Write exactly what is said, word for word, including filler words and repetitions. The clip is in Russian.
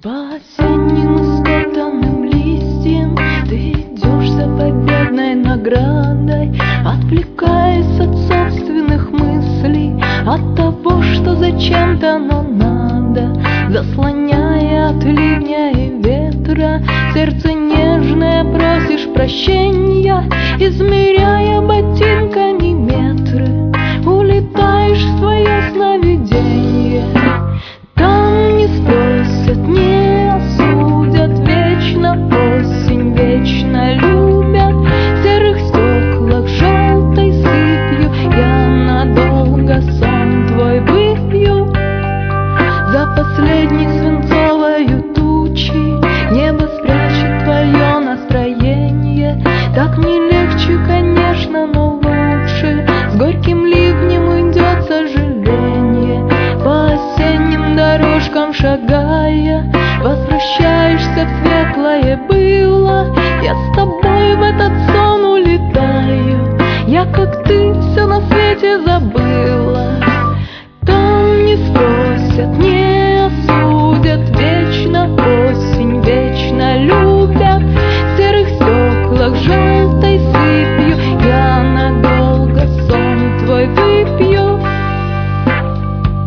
По осенним скотанным листьям ты идешь за победной наградой, отвлекаясь от собственных мыслей, от того, что зачем-то оно надо, заслоняя от ливня и ветра. Сердце нежное просишь прощения, измеряя ботинками метры. Улетаешь в свое сновидение, там не спросят, не осудят, вечно осень, вечно любят. В серых стеклах желтой сыпью я надолго сон твой выпью. За последней свинцовою тучей небо спрячет твое настроение. Так не легче, конечно, но лучше. С горьким ливнем идет сожаление. По осенним дорожкам шагая, возвращаешься в светлое было. Я с тобой в этот сон улетаю, я, как ты, все на свете забыла. Там не спросят, не осудят, вечно осень, вечно любят. В серых стеклах жаль